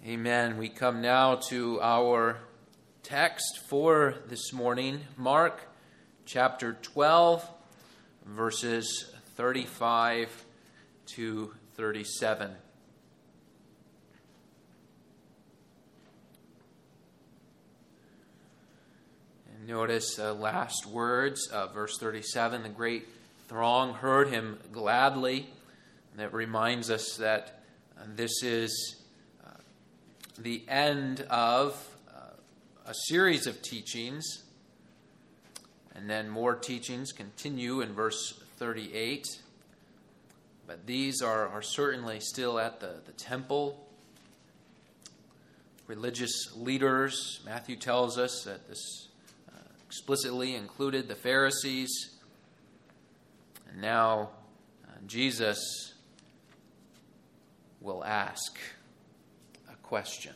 Amen. We come now to our text for this morning, Mark chapter 12, verses 35 to 37. And notice last words of verse 37, the great throng heard him gladly. And that reminds us that this is the end of a series of teachings, and then more teachings continue in verse 38. But these are certainly still at the temple. Religious leaders, Matthew tells us that this explicitly included the Pharisees. And now Jesus will ask question.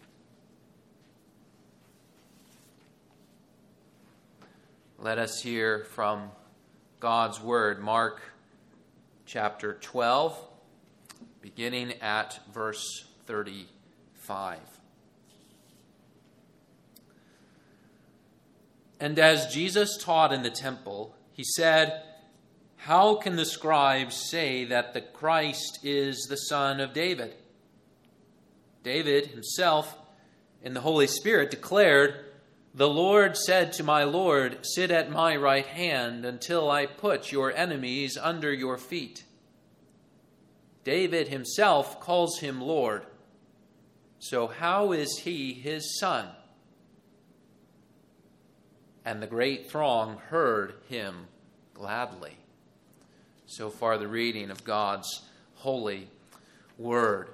Let us hear from God's Word, Mark chapter 12, beginning at verse 35. And as Jesus taught in the temple, he said, "How can the scribes say that the Christ is the son of David? David himself, in the Holy Spirit, declared, 'The Lord said to my Lord, sit at my right hand until I put your enemies under your feet.' David himself calls him Lord. So how is he his son?" And the great throng heard him gladly. So far the reading of God's holy word.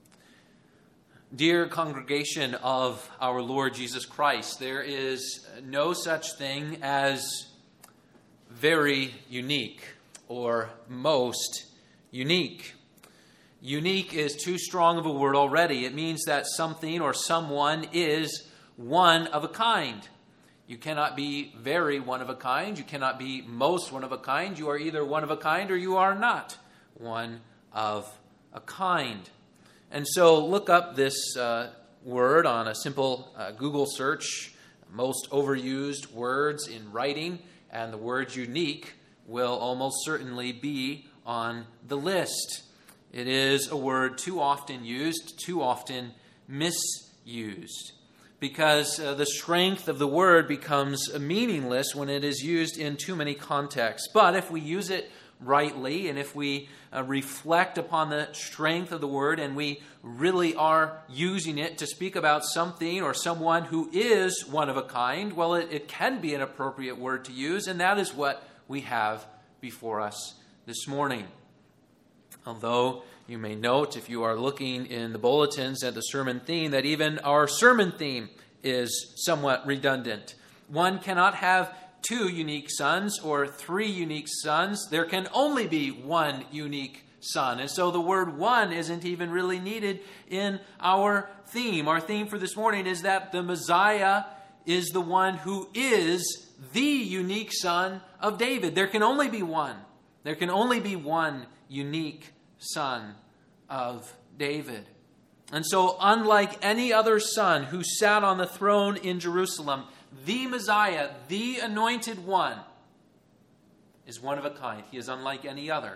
Dear congregation of our Lord Jesus Christ, there is no such thing as very unique or most unique. Unique is too strong of a word already. It means that something or someone is one of a kind. You cannot be very one of a kind. You cannot be most one of a kind. You are either one of a kind or you are not one of a kind. And so look up this word on a simple Google search, most overused words in writing, and the word unique will almost certainly be on the list. It is a word too often used, too often misused, because the strength of the word becomes meaningless when it is used in too many contexts. But if we use it rightly, and if we reflect upon the strength of the word, and we really are using it to speak about something or someone who is one of a kind, well, it can be an appropriate word to use, and that is what we have before us this morning. Although you may note, if you are looking in the bulletins at the sermon theme, that even our sermon theme is somewhat redundant. One cannot have two unique sons or three unique sons. There can only be one unique son. And so the word one isn't even really needed in our theme. Our theme for this morning is that the Messiah is the one who is the unique son of David. There can only be one. There can only be one unique son of David. And so unlike any other son who sat on the throne in Jerusalem, the Messiah, the anointed one, is one of a kind. He is unlike any other.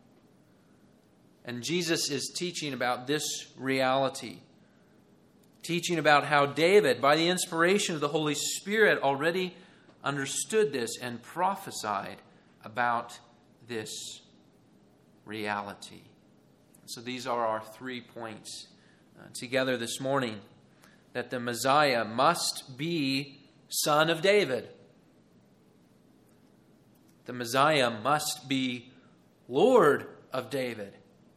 And Jesus is teaching about this reality. Teaching about how David, by the inspiration of the Holy Spirit, already understood this and prophesied about this reality. So these are our 3 points together this morning. That the Messiah must be son of David. The Messiah must be Lord of David.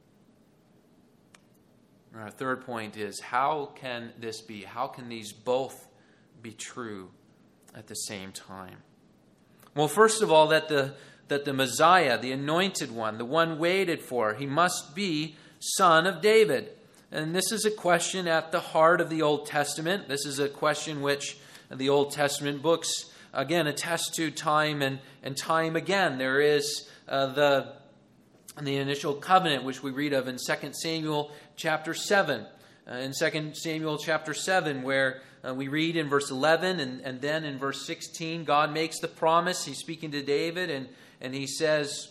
And our third point is, how can this be? How can these both be true at the same time? Well, first of all, that the Messiah, the anointed one, the one waited for, he must be son of David. And this is a question at the heart of the Old Testament. This is a question which the Old Testament books, again, attest to time and time again. There is the initial covenant, which we read of in 2 Samuel chapter 7. in 2 Samuel chapter 7, where we read in verse 11 and then in verse 16, God makes the promise. He's speaking to David, and he says,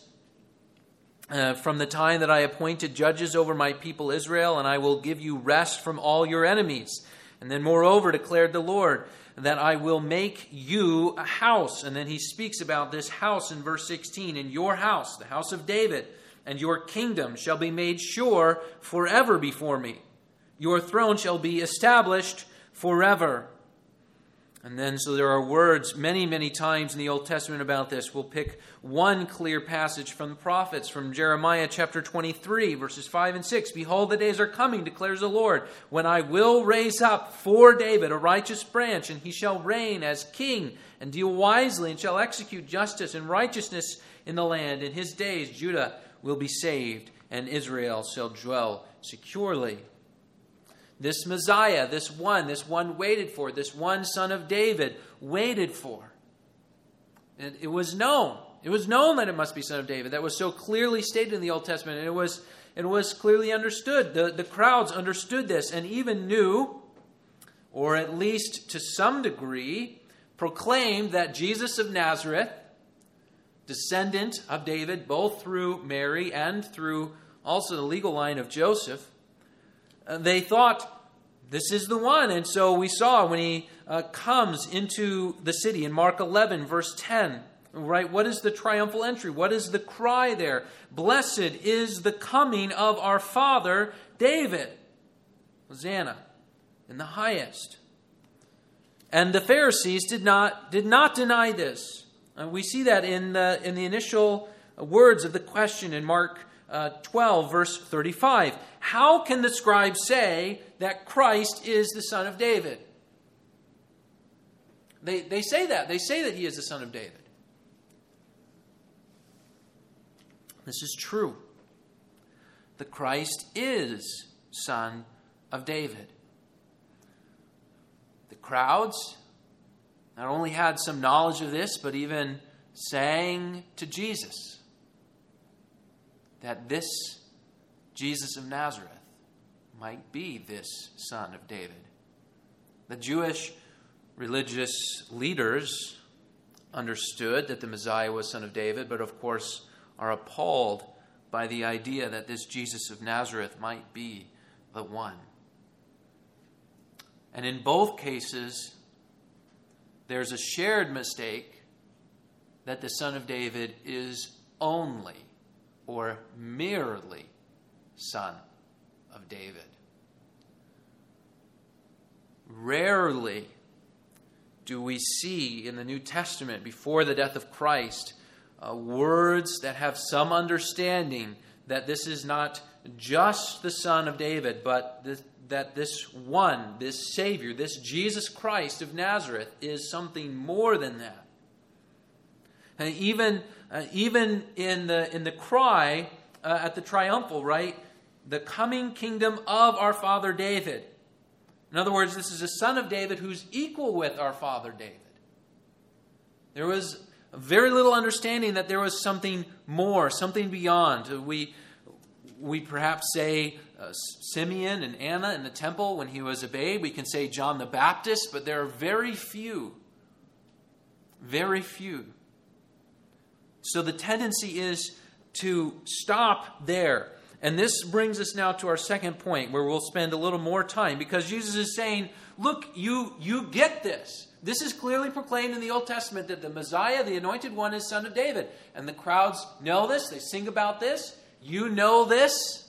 from the time that I appointed judges over my people Israel, and I will give you rest from all your enemies. And then moreover, declared the Lord, that I will make you a house. And then he speaks about this house in verse 16. In your house, the house of David, and your kingdom shall be made sure forever before me. Your throne shall be established forever. And then, so there are words many, many times in the Old Testament about this. We'll pick one clear passage from the prophets, from Jeremiah chapter 23, verses 5 and 6. Behold, the days are coming, declares the Lord, when I will raise up for David a righteous branch, and he shall reign as king, and deal wisely, and shall execute justice and righteousness in the land. In his days Judah will be saved, and Israel shall dwell securely. This Messiah, this one waited for, this one son of David waited for. And it was known. It was known that it must be son of David. That was so clearly stated in the Old Testament. And it was clearly understood. The crowds understood this and even knew, or at least to some degree, proclaimed that Jesus of Nazareth, descendant of David, both through Mary and through also the legal line of Joseph, they thought, this is the one. And so we saw when he comes into the city in Mark 11, verse 10, right? What is the triumphal entry? What is the cry there? Blessed is the coming of our father David. Hosanna in the highest. And the Pharisees did not deny this. We see that in the initial words of the question in Mark 12, verse 35. How can the scribes say that Christ is the son of David? They say that. They say that he is the son of David. This is true. The Christ is son of David. The crowds not only had some knowledge of this, but even sang to Jesus that this Jesus of Nazareth might be this son of David. The Jewish religious leaders understood that the Messiah was son of David, but of course are appalled by the idea that this Jesus of Nazareth might be the one. And in both cases, there's a shared mistake that the son of David is only or merely son of David. Rarely do we see in the New Testament, before the death of Christ, words that have some understanding that this is not just the son of David, but that this one, this Savior, this Jesus Christ of Nazareth is something more than that. And even in the cry at the triumphal, right? The coming kingdom of our father David. In other words, this is a son of David who's equal with our father David. There was very little understanding that there was something more, something beyond. We perhaps say Simeon and Anna in the temple when he was a babe. We can say John the Baptist, but there are very few. Very few. So the tendency is to stop there. And this brings us now to our second point, where we'll spend a little more time, because Jesus is saying, look, you get this. This is clearly proclaimed in the Old Testament that the Messiah, the Anointed One, is son of David. And the crowds know this. They sing about this. You know this.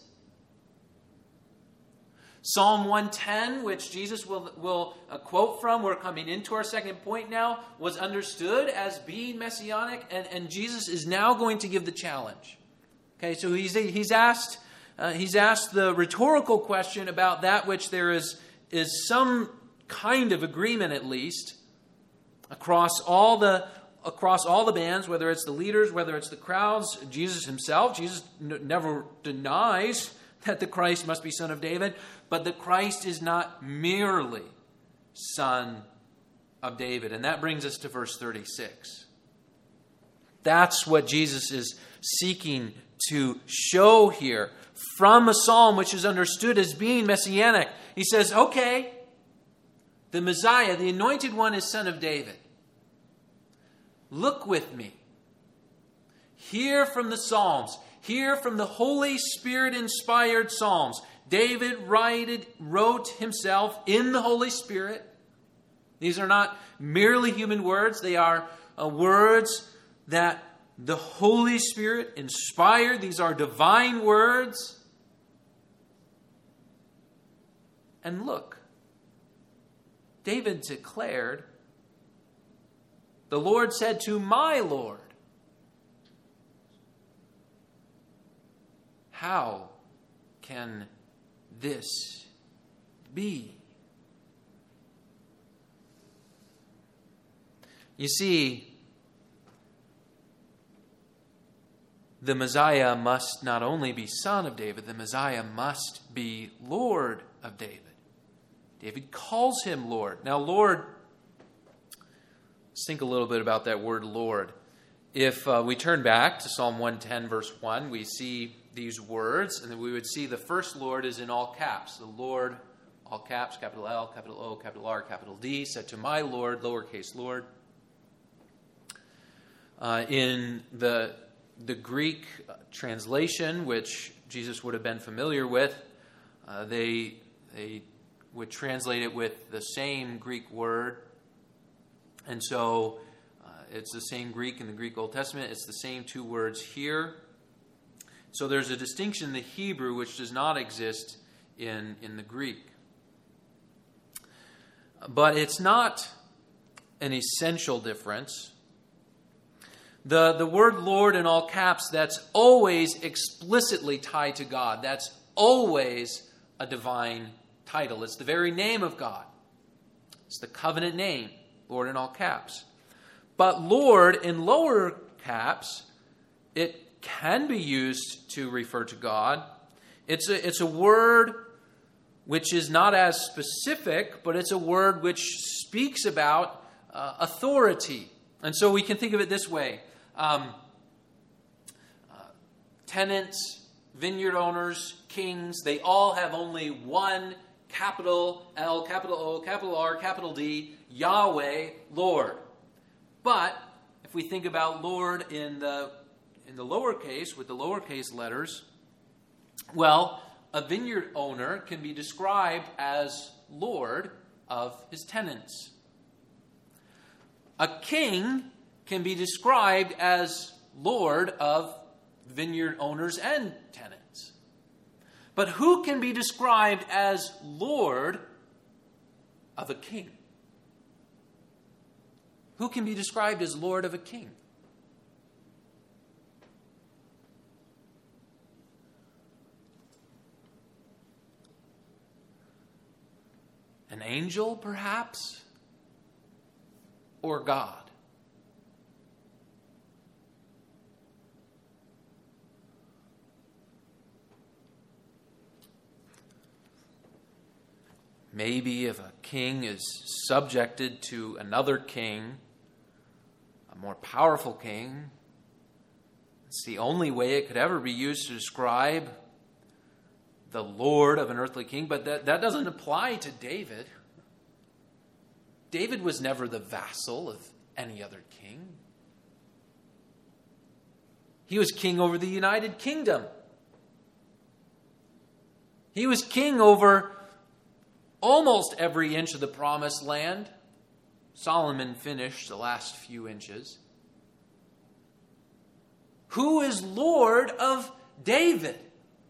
Psalm 110, which Jesus will quote from, we're coming into our second point now, was understood as being messianic, and Jesus is now going to give the challenge. Okay, so he's asked the rhetorical question about that which there is some kind of agreement, at least, across all the bands, whether it's the leaders, whether it's the crowds, Jesus himself. Jesus never denies that the Christ must be son of David, but the Christ is not merely son of David. And that brings us to verse 36. That's what Jesus is seeking to show here. from a psalm which is understood as being messianic. He says, okay, the Messiah, the anointed one, is son of David. Look with me. Hear from the Psalms. Hear from the Holy Spirit-inspired Psalms. David wrote himself in the Holy Spirit. These are not merely human words. They are words that the Holy Spirit inspired. These are divine words. And look, David declared, the Lord said to my Lord, how can this be? You see, the Messiah must not only be son of David, the Messiah must be Lord of David. David calls him Lord. Now, Lord, let's think a little bit about that word Lord. If we turn back to Psalm 110, verse 1, we see these words, and then we would see the first Lord is in all caps. The Lord, all caps, capital L, capital O, capital R, capital D, said to my Lord, lowercase Lord. In the Greek translation, which Jesus would have been familiar with, they would translate it with the same Greek word. And so it's the same Greek in the Greek Old Testament. It's the same two words here. So there's a distinction in the Hebrew which does not exist in the Greek. But it's not an essential difference. The word Lord in all caps, that's always explicitly tied to God. That's always a divine title. It's the very name of God. It's the covenant name, Lord in all caps. But Lord in lower caps, it can be used to refer to God. It's a word which is not as specific, but it's a word which speaks about authority. And so we can think of it this way. Tenants, vineyard owners, kings, they all have only one capital L, capital O, capital R, capital D, Yahweh, Lord. But if we think about Lord in the lowercase, with the lowercase letters, well, a vineyard owner can be described as Lord of his tenants. A king can be described as Lord of vineyard owners and tenants. But who can be described as Lord of a king? Who can be described as Lord of a king? An angel, perhaps? Or God? Maybe if a king is subjected to another king, a more powerful king, it's the only way it could ever be used to describe the Lord of an earthly king, but that doesn't apply to David. David was never the vassal of any other king. He was king over the United Kingdom. He was king over almost every inch of the promised land. Solomon finished the last few inches. Who is Lord of David?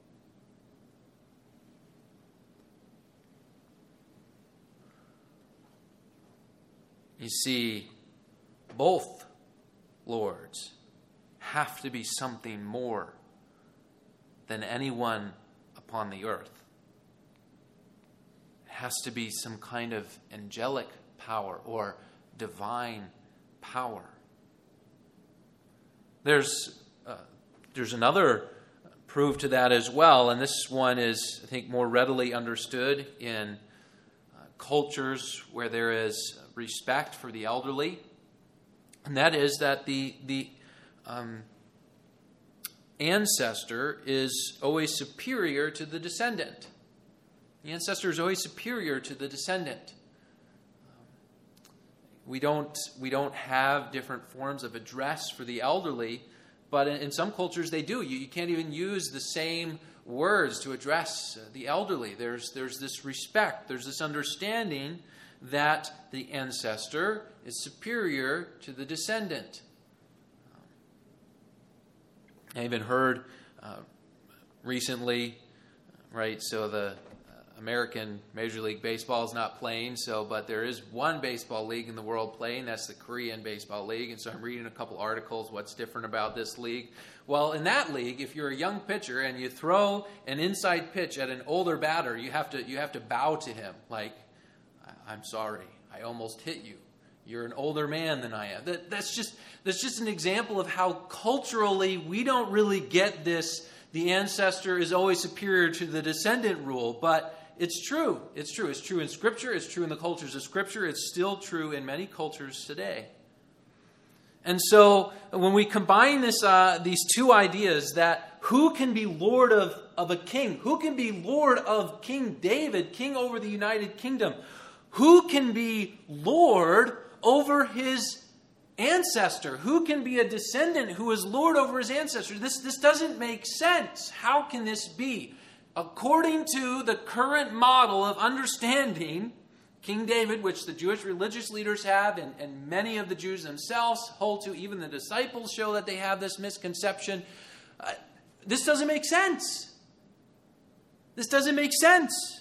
You see, both lords have to be something more than anyone upon the earth. It has to be some kind of angelic power or divine power. There's another proof to that as well, and this one is, I think, more readily understood in cultures where there is respect for the elderly, and that is that the ancestor is always superior to the descendant. The ancestor is always superior to the descendant. We don't have different forms of address for the elderly, but in some cultures they do. You can't even use the same words to address the elderly. There's this respect, there's this understanding that the ancestor is superior to the descendant. I even heard recently, right, so the American Major League Baseball is not playing, but there is one baseball league in the world playing. That's the Korean Baseball League. And so I'm reading a couple articles, what's different about this league. Well, in that league, if you're a young pitcher and you throw an inside pitch at an older batter, you have to bow to him. Like, I'm sorry, I almost hit you. You're an older man than I am. That's just an example of how culturally we don't really get this. The ancestor is always superior to the descendant rule, but it's true. It's true. It's true in Scripture. It's true in the cultures of Scripture. It's still true in many cultures today. And so when we combine these two ideas, that who can be Lord of a king? Who can be Lord of King David, king over the United Kingdom? Who can be Lord over his ancestor? Who can be a descendant who is Lord over his ancestor? This doesn't make sense. How can this be? According to the current model of understanding, King David, which the Jewish religious leaders have, and many of the Jews themselves hold to, even the disciples show that they have this misconception. This doesn't make sense. This doesn't make sense.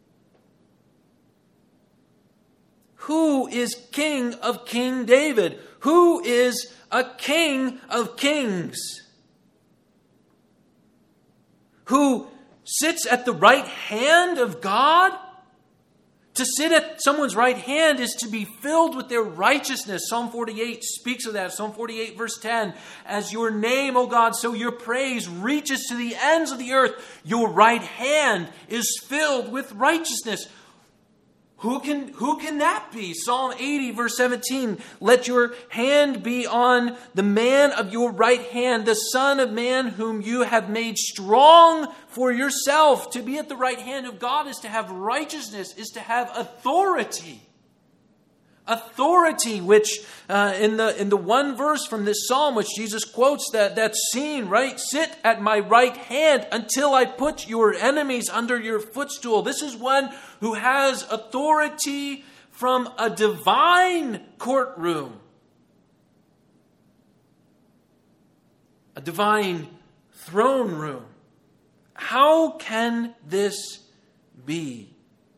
Who is king of King David? Who is a king of kings? Who sits at the right hand of God? To sit at someone's right hand is to be filled with their righteousness. Psalm 48 speaks of that. Psalm 48 verse 10. As your name, O God, so your praise reaches to the ends of the earth. Your right hand is filled with righteousness. Who can that be? Psalm 80 verse 17. Let your hand be on the man of your right hand, the Son of Man whom you have made strong for yourself. To be at the right hand of God is to have righteousness, is to have authority. Authority, which in the one verse from this psalm, which Jesus quotes, that scene, right? Sit at my right hand until I put your enemies under your footstool. This is one who has authority from a divine courtroom. A divine throne room. How can this be?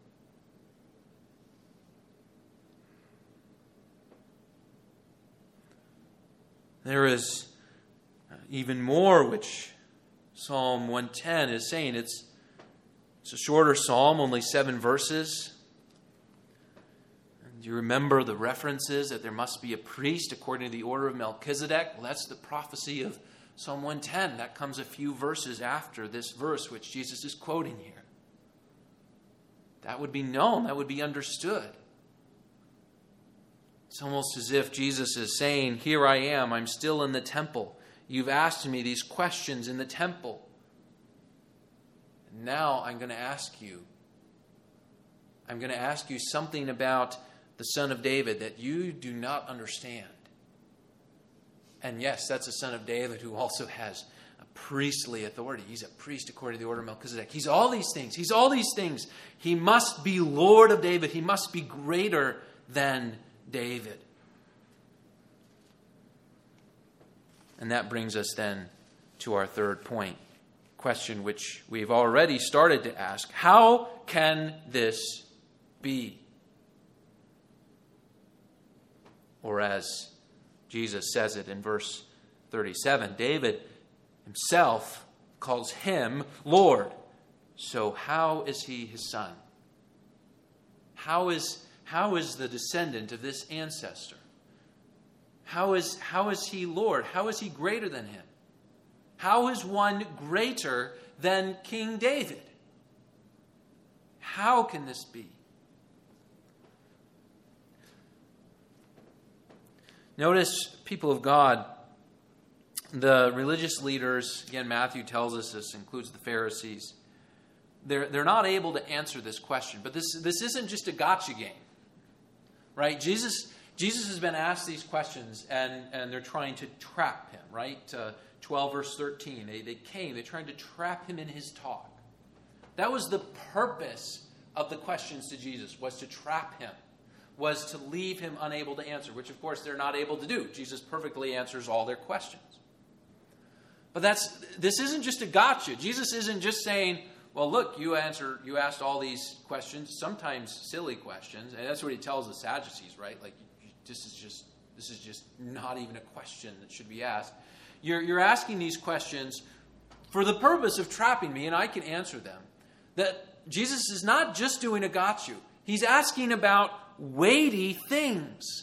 There is even more which Psalm 110 is saying. It's a shorter psalm, only 7 verses. And do you remember the references that there must be a priest according to the order of Melchizedek? Well, that's the prophecy of Psalm 110. That comes a few verses after this verse which Jesus is quoting here. That would be known. That would be understood. It's almost as if Jesus is saying, here I am, I'm still in the temple. You've asked me these questions in the temple. And now I'm going to ask you something about the Son of David that you do not understand. And yes, that's a son of David who also has a priestly authority. He's a priest according to the order of Melchizedek. He's all these things. He must be Lord of David. He must be greater than David. And that brings us then to our third point, question which we've already started to ask. How can this be? Or as Jesus says it in verse 37, David himself calls him Lord. So how is he his son? How is the descendant of this ancestor? How is he Lord? How is he greater than him? How is one greater than King David? How can this be? Notice, people of God, the religious leaders, again, Matthew tells us this includes the Pharisees, they're not able to answer this question. But this isn't just a gotcha game, right? Jesus has been asked these questions, and they're trying to trap him, right? 12 verse 13, they tried to trap him in his talk. That was the purpose of the questions to Jesus, was to trap him, was to leave him unable to answer, which of course they're not able to do. Jesus perfectly answers all their questions. But this isn't just a gotcha. Jesus isn't just saying, well, look, you asked all these questions, sometimes silly questions, and that's what he tells the Sadducees, right? Like, this is just not even a question that should be asked. You're asking these questions for the purpose of trapping me, and I can answer them. That Jesus is not just doing a gotcha. He's asking about weighty things.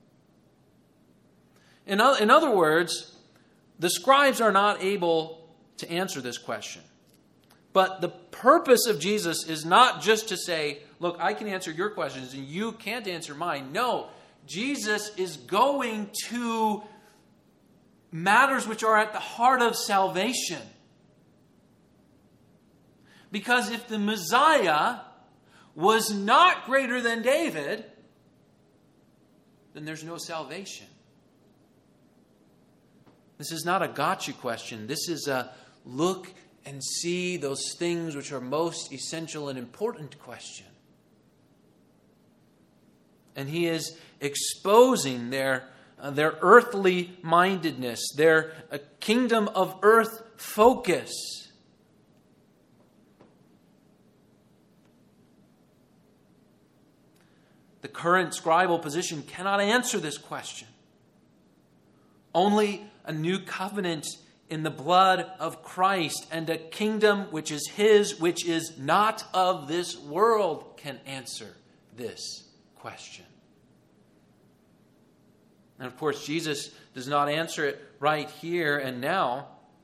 In other words, the scribes are not able to answer this question. But the purpose of Jesus is not just to say, look, I can answer your questions and you can't answer mine. No, Jesus is going to matters which are at the heart of salvation. Because if the Messiah was not greater than David, then there's no salvation. This is not a gotcha question. This is a look and see those things which are most essential and important question. And he is exposing their earthly mindedness, their kingdom of earth focus. The current scribal position cannot answer this question. Only a new covenant in the blood of Christ and a kingdom which is his, which is not of this world, can answer this question. And of course, Jesus does not answer it right here and now.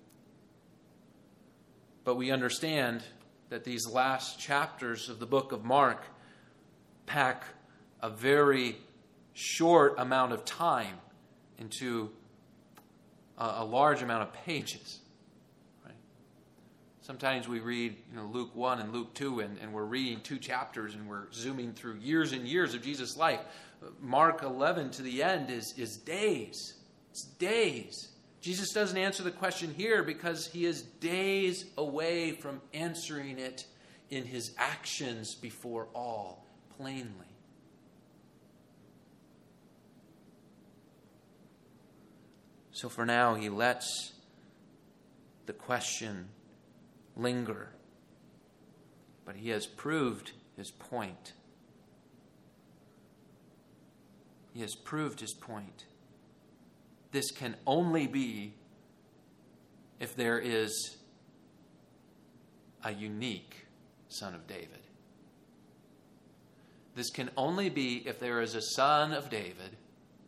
But we understand that these last chapters of the book of Mark pack a very short amount of time into a large amount of pages. Right? Sometimes we read Luke 1 and Luke 2, and we're reading 2 chapters and we're zooming through years and years of Jesus' life. Mark 11 to the end is days. It's days. Jesus doesn't answer the question here because he is days away from answering it in his actions before all, plainly. So for now, he lets the question linger. But he has proved his point. He has proved his point. This can only be if there is a unique son of David. This can only be if there is a son of David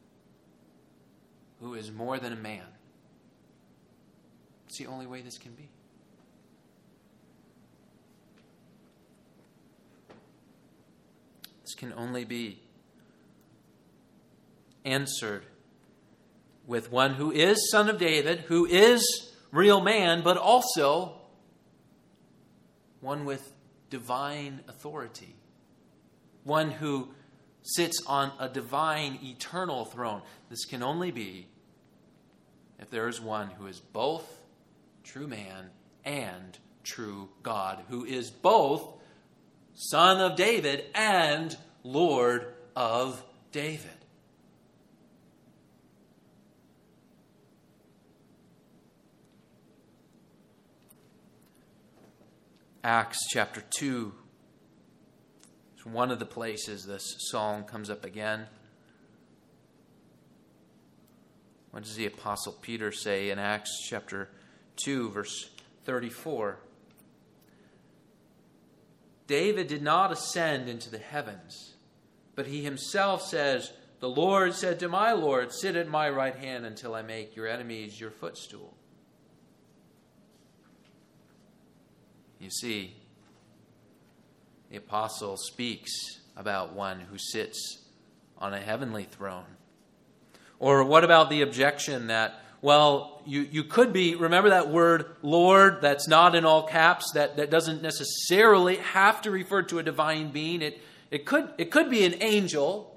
who is more than a man. It's the only way this can be. This can only be answered with one who is son of David, who is real man, but also one with divine authority. One who sits on a divine, eternal throne. This can only be if there is one who is both true man and true God, who is both Son of David and Lord of David. Acts chapter 2. It's one of the places this psalm comes up again. What does the Apostle Peter say in Acts chapter 2, verse 34? David did not ascend into the heavens, but he himself says, "The Lord said to my Lord, sit at my right hand until I make your enemies your footstool." You see, the apostle speaks about one who sits on a heavenly throne. Or what about the objection that, Well, you could be, remember that word Lord, that's not in all caps, that doesn't necessarily have to refer to a divine being. It could be an angel,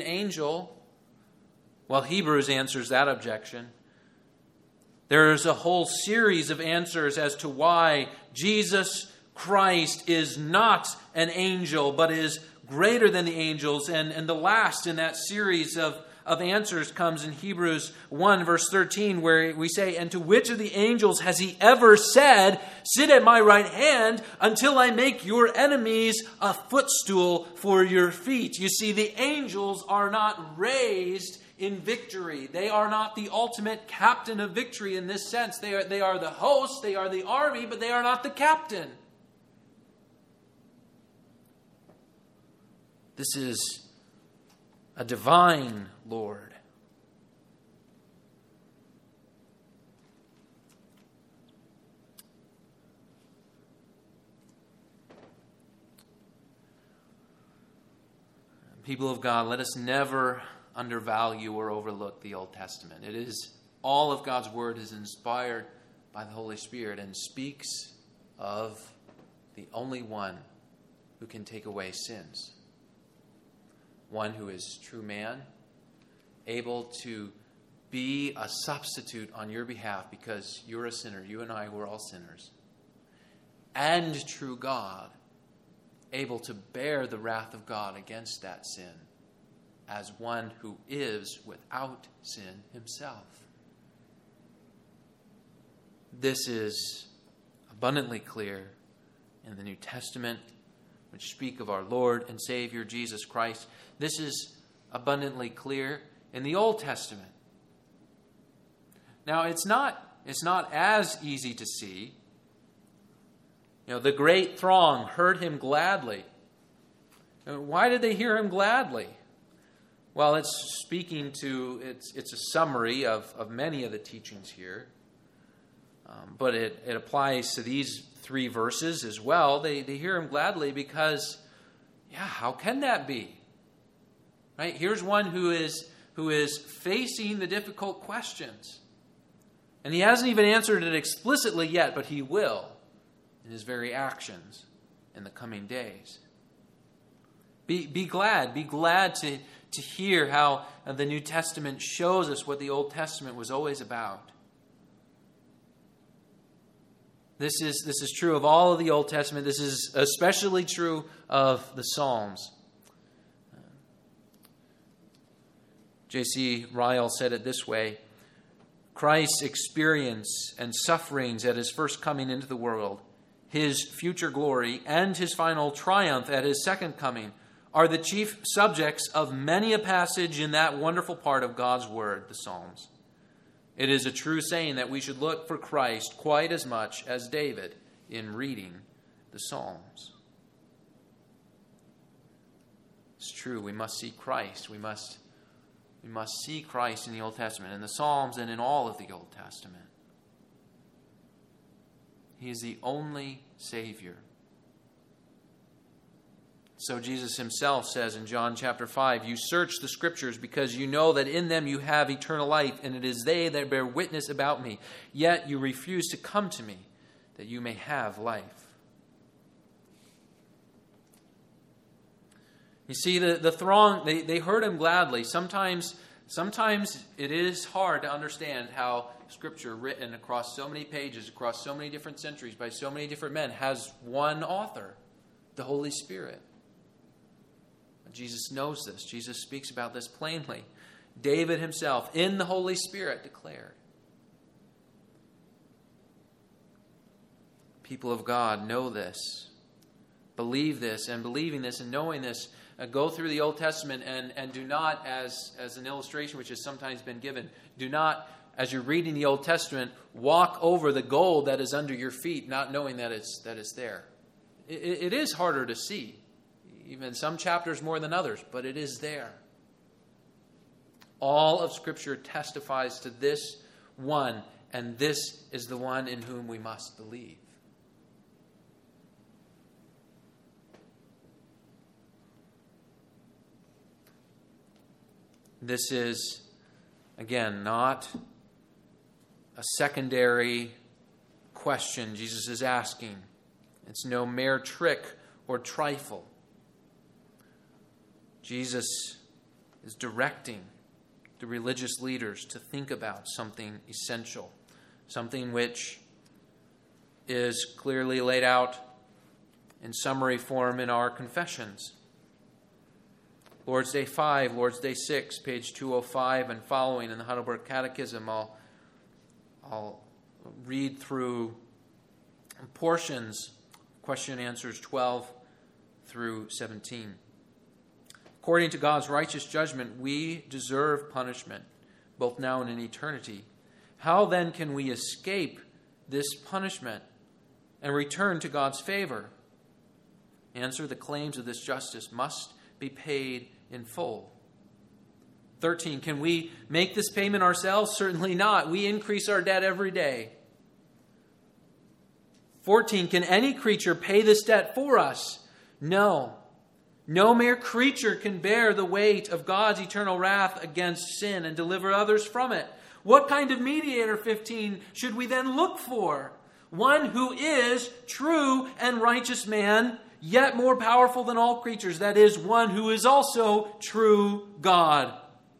Well, Hebrews answers that objection. There's a whole series of answers as to why Jesus Christ is not an angel, but is greater than the angels. And the last in that series of answers comes in Hebrews 1, verse 13, where we say, "And to which of the angels has he ever said, 'Sit at my right hand until I make your enemies a footstool for your feet'?" You see, the angels are not raised in victory. They are not the ultimate captain of victory in this sense. They are the host, they are the army, but they are not the captain. This is a divine Lord. People of God, let us never undervalue or overlook the Old Testament. It is, all of God's Word is inspired by the Holy Spirit and speaks of the only one who can take away sins. One who is true man, able to be a substitute on your behalf because you're a sinner. You and I, we're all sinners. And true God, able to bear the wrath of God against that sin as one who is without sin himself. This is abundantly clear in the New Testament, which speak of our Lord and Savior Jesus Christ. This is abundantly clear in the Old Testament. Now, it's not as easy to see. The great throng heard him gladly. Why did they hear him gladly? Well, it's a summary of many of the teachings here. But it applies to these 3 verses as well. They hear him gladly because, how can that be? Right? Here's one who is facing the difficult questions. And he hasn't even answered it explicitly yet, but he will in his very actions in the coming days. Be glad to hear how the New Testament shows us what the Old Testament was always about. This is true of all of the Old Testament. This is especially true of the Psalms. J.C. Ryle said it this way: Christ's experience and sufferings at his first coming into the world, his future glory, and his final triumph at his second coming are the chief subjects of many a passage in that wonderful part of God's Word, the Psalms. It is a true saying that we should look for Christ quite as much as David in reading the Psalms. It's true, we must see Christ. We must see Christ in the Old Testament, in the Psalms, and in all of the Old Testament. He is the only Savior. So Jesus himself says in John chapter 5, "You search the Scriptures because you know that in them you have eternal life, and it is they that bear witness about me. Yet you refuse to come to me, that you may have life." You see, the throng, they heard him gladly. Sometimes it is hard to understand how Scripture, written across so many pages, across so many different centuries, by so many different men, has one author, the Holy Spirit. Jesus knows this. Jesus speaks about this plainly. David himself, in the Holy Spirit, declared. People of God know this, believe this, and believing this and knowing this, go through the Old Testament and do not, as an illustration which has sometimes been given, do not, as you're reading the Old Testament, walk over the gold that is under your feet, not knowing that it's there. It is harder to see, even some chapters more than others, but it is there. All of Scripture testifies to this one, and this is the one in whom we must believe. This is, again, not a secondary question Jesus is asking. It's no mere trick or trifle. Jesus is directing the religious leaders to think about something essential, something which is clearly laid out in summary form in our confessions. Lord's Day 5, Lord's Day 6, page 205 and following in the Heidelberg Catechism. I'll read through portions, question and answers 12 through 17. According to God's righteous judgment, we deserve punishment, both now and in eternity. How then can we escape this punishment and return to God's favor? Answer: the claims of this justice must be paid in full. 13. Can we make this payment ourselves? Certainly not. We increase our debt every day. 14. Can any creature pay this debt for us? No. No mere creature can bear the weight of God's eternal wrath against sin and deliver others from it. What kind of mediator, 15, should we then look for? One who is true and righteous man, yet more powerful than all creatures. That is, one who is also true God.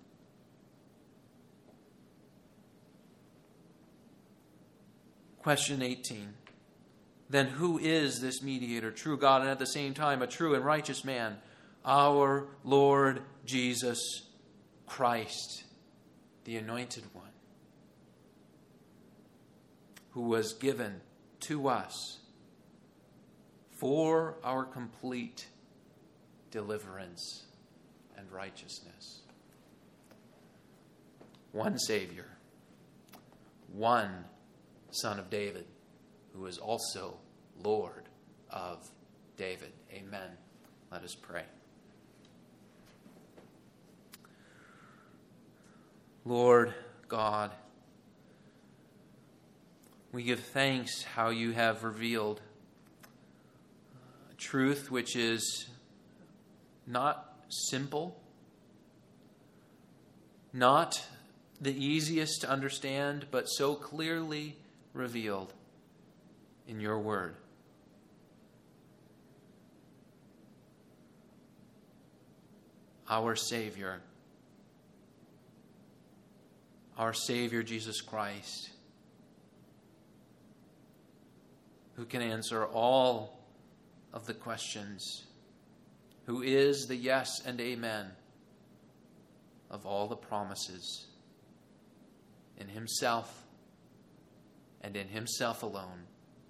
Question 18. Then who is this mediator, true God, and at the same time a true and righteous man? Our Lord Jesus Christ, the Anointed One, who was given to us for our complete deliverance and righteousness. One Savior, one Son of David, who is also Lord of David. Amen. Let us pray. Lord God, we give thanks how you have revealed truth which is not simple, not the easiest to understand, but so clearly revealed in your word. Our Savior Jesus Christ, who can answer all of the questions, who is the yes and amen of all the promises, in himself and in himself alone.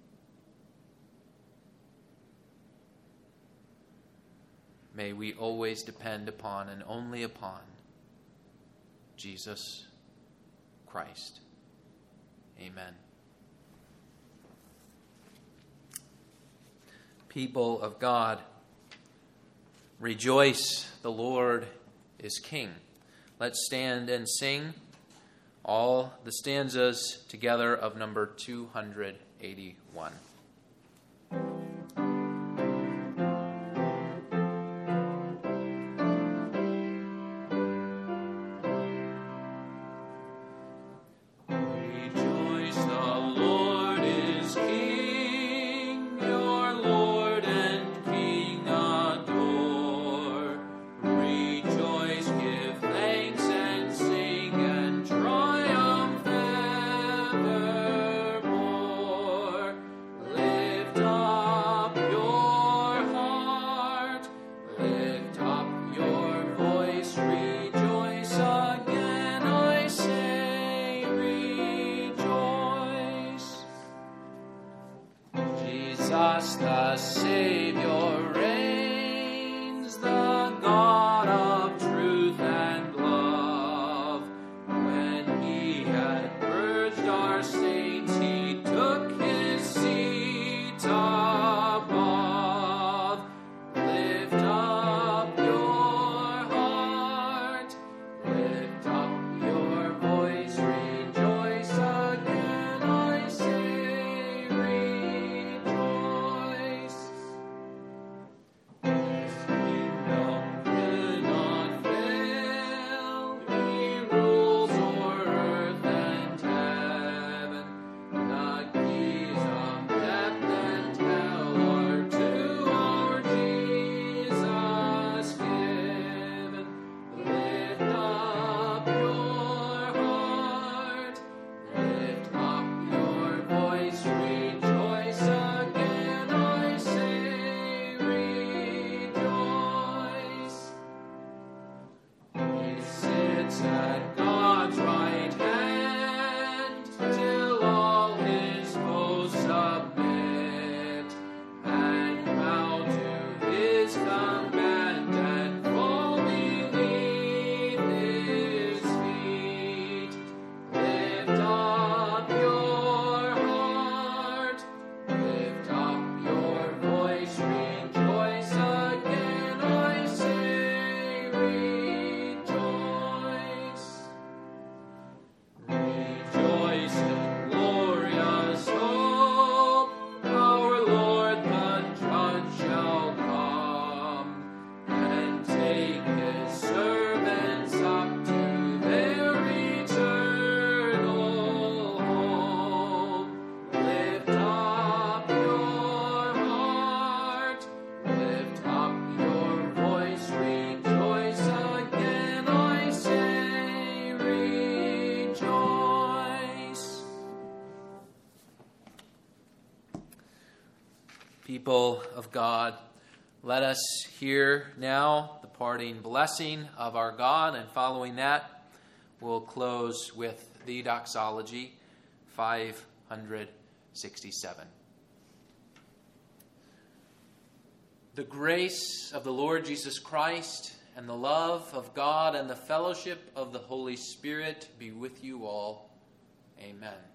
May we always depend upon and only upon Jesus Christ. Amen. People of God, rejoice, the Lord is King. Let's stand and sing all the stanzas together of number 281. Jesus the Savior reigns, the God of truth and love. When he had purged our saints, he took his seat above. Lift up your heart, lift up your voice, rejoice again, I say, rejoice. people of God, let us hear now the parting blessing of our God, and following that, we'll close with the doxology 567. The grace of the Lord Jesus Christ and the love of God and the fellowship of the Holy Spirit be with you all. Amen.